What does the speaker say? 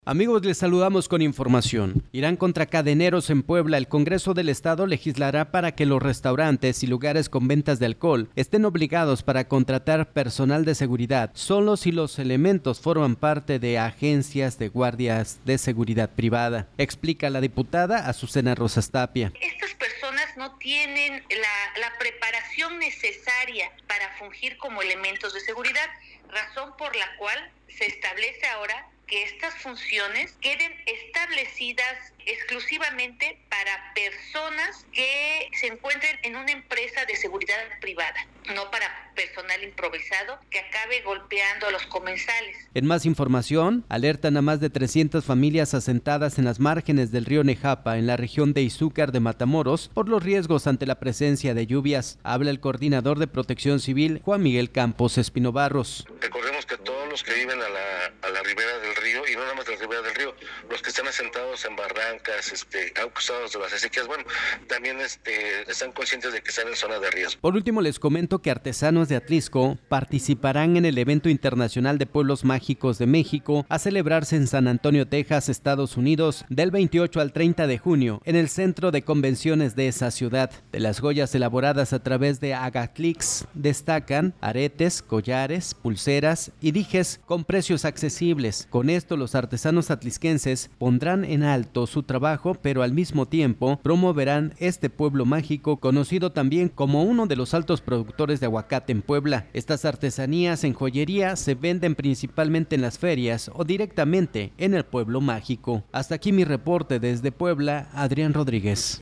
Amigos, les saludamos con información. Irán contra cadeneros en Puebla. El Congreso del Estado legislará para que los restaurantes y lugares con ventas de alcohol estén obligados para contratar personal de seguridad, solo si los elementos forman parte de agencias de guardias de seguridad privada, explica la diputada Azucena Rosas Tapia. Estas personas no tienen la preparación necesaria para fungir como elementos de seguridad, razón por la cual se establece ahora que estas funciones queden establecidas exclusivamente para personas que se encuentren en una empresa de seguridad privada, no para personal improvisado que acabe golpeando a los comensales. En más información, alertan a más de 300 familias asentadas en las márgenes del río Nejapa, en la región de Izúcar de Matamoros, por los riesgos ante la presencia de lluvias. Habla el coordinador de Protección Civil, Juan Miguel Campos Espino Barros. Recordemos que todos los que viven a la ribera del río, y no nada más de la ribera del río, los que están asentados en barrancas, acusados de las acequias, también están conscientes de que están en zona de riesgo. Por último, les comento que artesanos de Atlisco participarán en el evento internacional de Pueblos Mágicos de México a celebrarse en San Antonio, Texas, Estados Unidos, del 28 al 30 de junio, en el centro de convenciones de esa ciudad. De las joyas elaboradas a través de Agatlix, destacan aretes, collares, pulseras y dijes con precios accesibles. Con esto, los artesanos atlisquenses pondrán en alto su trabajo, pero al mismo tiempo promoverán este pueblo mágico, conocido también como uno de los altos productores de aguacate en Puebla. Estas artesanías en joyería se venden principalmente en las ferias o directamente en el pueblo mágico. Hasta aquí mi reporte desde Puebla, Adrián Rodríguez.